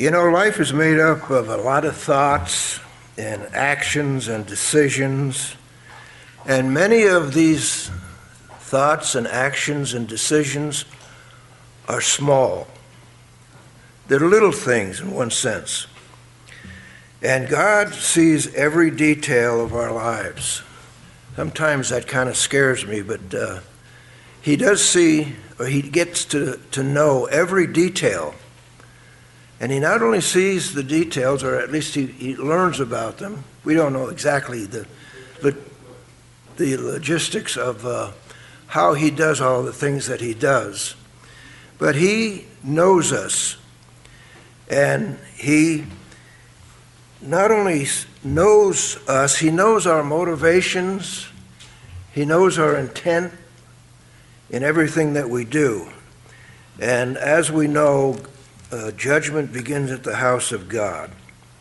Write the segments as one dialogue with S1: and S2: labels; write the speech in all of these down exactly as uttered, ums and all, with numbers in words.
S1: You know, life is made up of a lot of thoughts and actions and decisions, and many of these thoughts and actions and decisions are small. They're little things in one sense. And God sees every detail of our lives. Sometimes that kind of scares me, but uh, he does see, or he gets to, to know every detail. And he not only sees the details, or at least he, he learns about them. We don't know exactly the, the, the logistics of uh, how he does all the things that he does. But he knows us. And he not only knows us, he knows our motivations, he knows our intent in everything that we do. And as we know, uh, judgment begins at the house of God.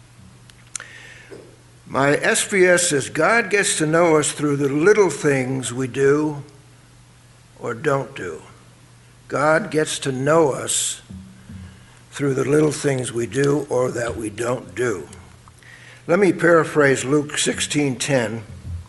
S1: My S V S says, God gets to know us through the little things we do or don't do. God gets to know us through the little things we do or that we don't do. Let me paraphrase Luke sixteen ten.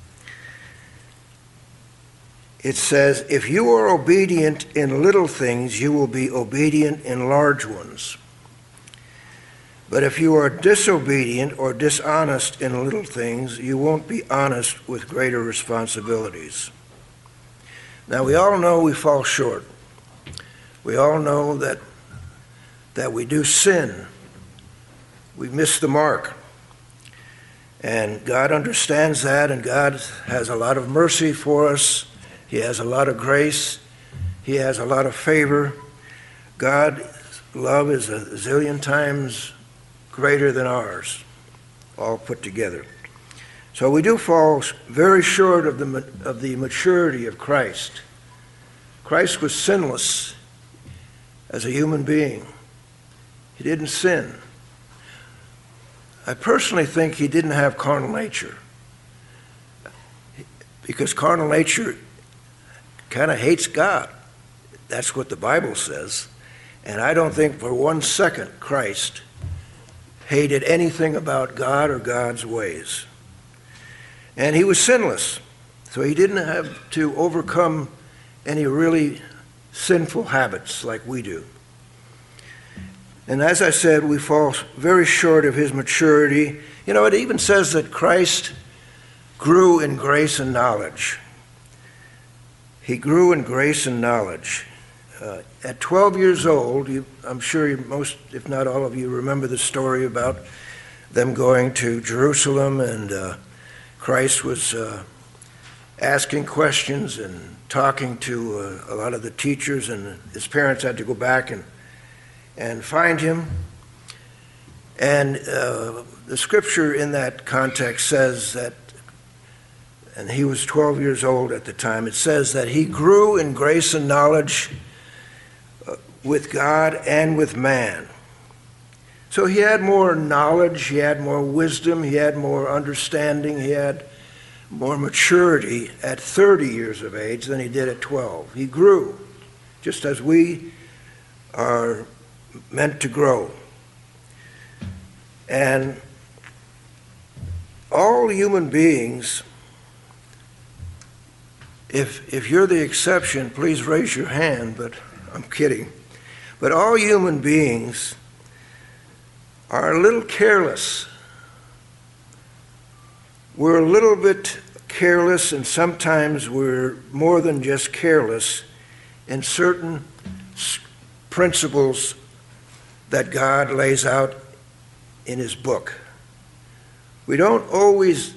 S1: It says, if you are obedient in little things, you will be obedient in large ones. But if you are disobedient or dishonest in little things, you won't be honest with greater responsibilities. Now, we all know we fall short. We all know that, that we do sin. We miss the mark. And God understands that, and God has a lot of mercy for us. He has a lot of grace. He has a lot of favor. God's love is a zillion times greater than ours, all put together. So we do fall very short of the, of the maturity of Christ. Christ was sinless as a human being. He didn't sin. I personally think he didn't have carnal nature, because carnal nature kind of hates God. That's what the Bible says. And I don't think for one second Christ hated anything about God or God's ways. And he was sinless, so he didn't have to overcome any really sinful habits like we do. And as I said, we fall very short of his maturity. You know, it even says that Christ grew in grace and knowledge. He grew in grace and knowledge. Uh, at twelve years old, you, I'm sure you, most, if not all of you, remember the story about them going to Jerusalem, and uh, Christ was uh, asking questions and talking to uh, a lot of the teachers, and his parents had to go back and and find him. And uh, the scripture in that context says that, and he was twelve years old at the time, it says that he grew in grace and knowledge uh, with God and with man. So he had more knowledge, he had more wisdom, he had more understanding, he had more maturity at thirty years of age than he did at twelve. He grew, just as we are meant to grow. And all human beings, if if you're the exception, please raise your hand, but I'm kidding. But all human beings are a little careless. We're a little bit careless, and sometimes we're more than just careless in certain principles that God lays out in his book. We don't always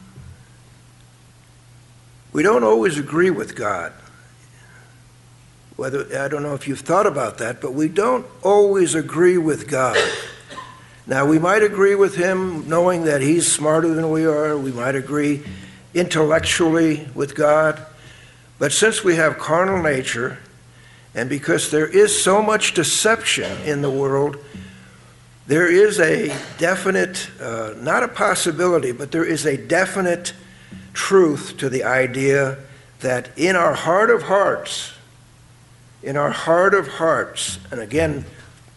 S1: we don't always agree with God. Whether, I don't know if you've thought about that, but we don't always agree with God. Now, we might agree with him knowing that he's smarter than we are. We might agree intellectually with God. But since we have carnal nature, and because there is so much deception in the world, there is a definite, uh, not a possibility, but there is a definite truth to the idea that in our heart of hearts, in our heart of hearts, and again,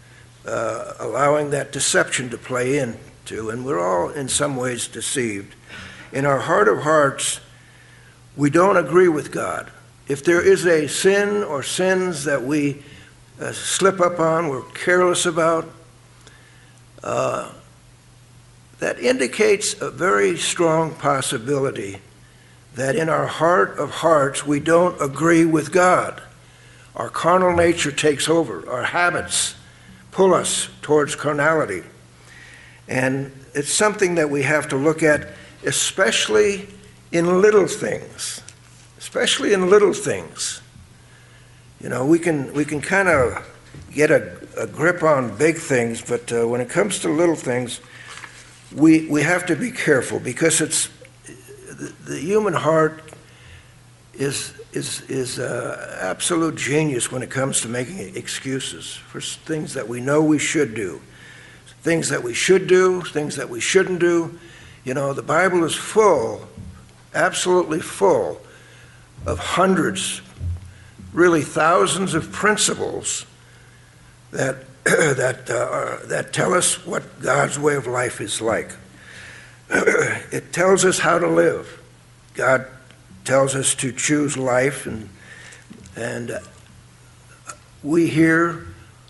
S1: uh, allowing that deception to play into, and we're all in some ways deceived. In our heart of hearts, we don't agree with God. If there is a sin or sins that we uh, slip up on, we're careless about, uh, that indicates a very strong possibility that in our heart of hearts we don't agree with God. Our carnal nature takes over. Our habits pull us towards carnality. And it's something that we have to look at, especially in little things. Especially in little things. You know, we can we can kind of get a, a grip on big things, but uh, when it comes to little things, we we have to be careful, because it's the, the human heart is is is uh, absolute genius when it comes to making excuses for things that we know we should do, things that we should do, things that we shouldn't do. You know, the Bible is full, absolutely full, of hundreds, really thousands of principles that that uh, are, that tell us what God's way of life is like. It tells us how to live. God tells us to choose life, and and we here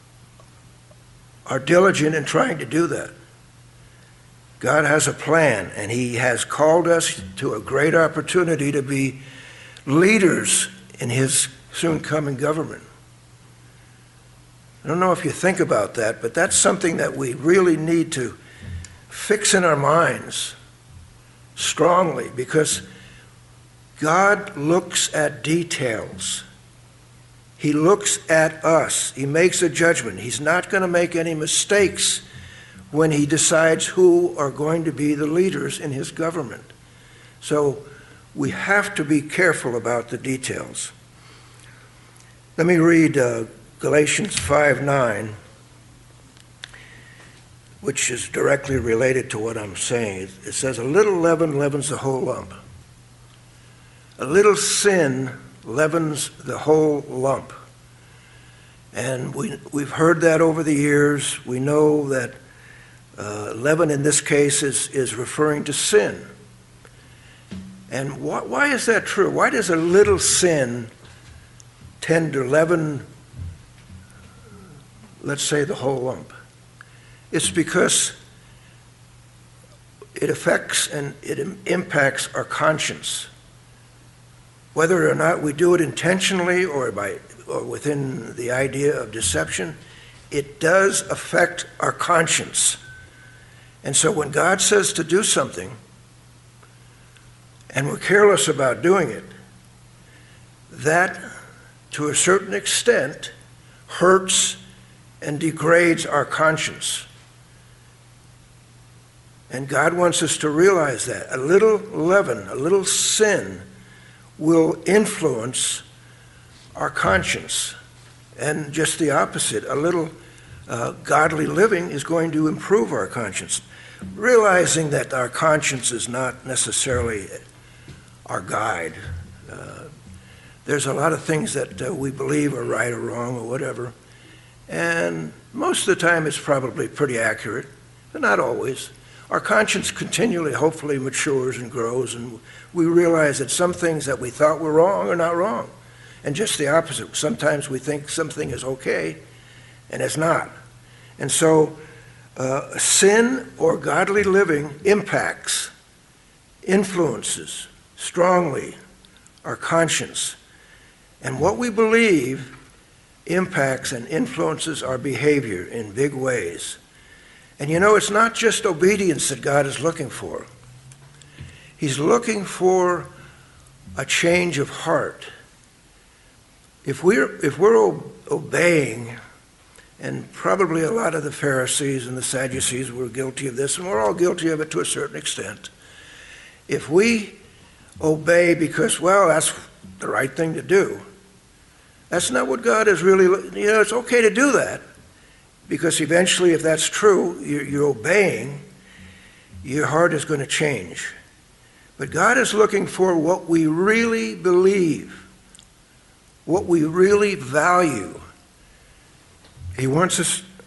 S1: are diligent in trying to do that. God has a plan, and He has called us to a great opportunity to be leaders in His soon-coming government. I don't know if you think about that, but that's something that we really need to fix in our minds strongly, because God looks at details. He looks at us. He makes a judgment. He's not going to make any mistakes when He decides who are going to be the leaders in His government. So we have to be careful about the details. Let me read uh, Galatians five nine, which is directly related to what I'm saying. It, it says, "A little leaven leavens the whole lump. A little sin leavens the whole lump." And we, we've heard that over the years. We know that uh, leaven in this case is, is referring to sin. And wh- why is that true? Why does a little sin tend to leaven, let's say, the whole lump? It's because it affects and it im- impacts our conscience. Whether or not we do it intentionally or by or within the idea of deception, it does affect our conscience. And so when God says to do something, and we're careless about doing it, that, to a certain extent, hurts and degrades our conscience. And God wants us to realize that. A little leaven, a little sin will influence our conscience. And just the opposite, a little uh, godly living is going to improve our conscience. Realizing that our conscience is not necessarily our guide. Uh, there's a lot of things that uh, we believe are right or wrong or whatever, and most of the time it's probably pretty accurate, but not always. Our conscience continually, hopefully, matures and grows, and we realize that some things that we thought were wrong are not wrong, and just the opposite. Sometimes we think something is okay, and it's not. And so uh, sin or godly living impacts, influences strongly our conscience. And what we believe impacts and influences our behavior in big ways. And you know, it's not just obedience that God is looking for. He's looking for a change of heart. If we're, if we're obeying, and probably a lot of the Pharisees and the Sadducees were guilty of this, and we're all guilty of it to a certain extent. If we obey because, well, that's the right thing to do, that's not what God is really, you know, it's okay to do that, because eventually, if that's true, you're, you're obeying, your heart is going to change. But God is looking for what we really believe, what we really value. He wants us,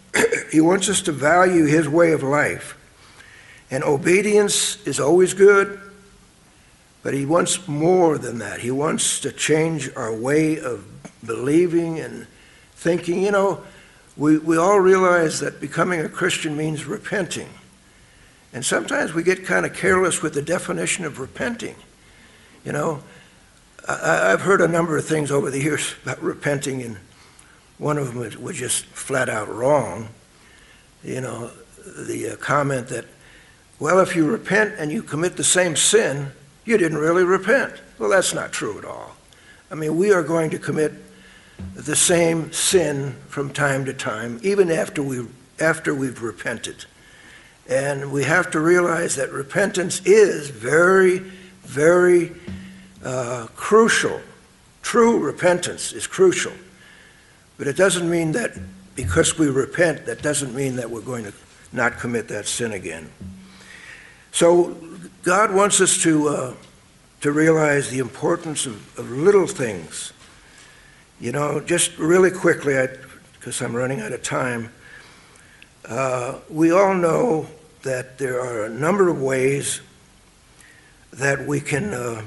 S1: He wants us to value his way of life. And obedience is always good, but he wants more than that. He wants to change our way of believing and thinking. You know, we, we all realize that becoming a Christian means repenting. And sometimes we get kind of careless with the definition of repenting. You know, I, I've heard a number of things over the years about repenting, and one of them was, was just flat out wrong. You know, the uh, comment that, well, if you repent and you commit the same sin, you didn't really repent. Well, that's not true at all. I mean, we are going to commit the same sin from time to time, even after, we, after we've repented. And we have to realize that repentance is very, very uh, crucial. True repentance is crucial. But it doesn't mean that because we repent, that doesn't mean that we're going to not commit that sin again. So God wants us to, uh, to realize the importance of, of little things. You know, just really quickly, because I'm running out of time, uh, we all know that there are a number of ways that we can, uh,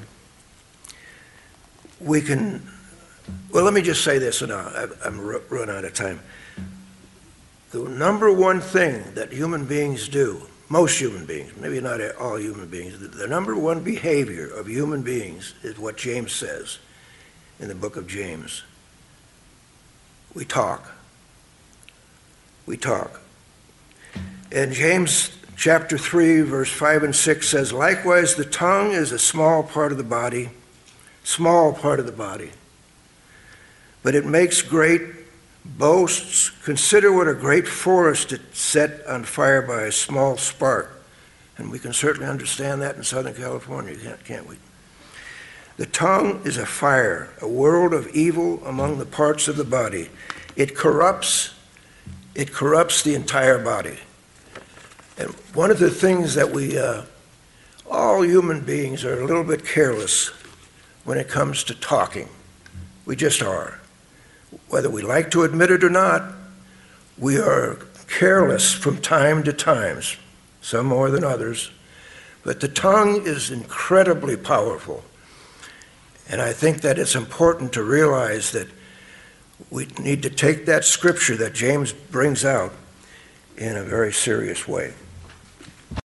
S1: we can, well, let me just say this, and I'm run out of time. The number one thing that human beings do, most human beings, maybe not all human beings, the number one behavior of human beings is what James says in the book of James. We talk. We talk. And James chapter three, verse five and six says, likewise, the tongue is a small part of the body, small part of the body, but it makes great boasts. Consider what a great forest it set on fire by a small spark. And we can certainly understand that in Southern California, can't we? The tongue is a fire, a world of evil among the parts of the body. It corrupts, it corrupts the entire body. And one of the things that we, uh, all human beings are a little bit careless when it comes to talking. We just are. Whether we like to admit it or not, we are careless from time to time, some more than others. But the tongue is incredibly powerful. And I think that it's important to realize that we need to take that scripture that James brings out in a very serious way.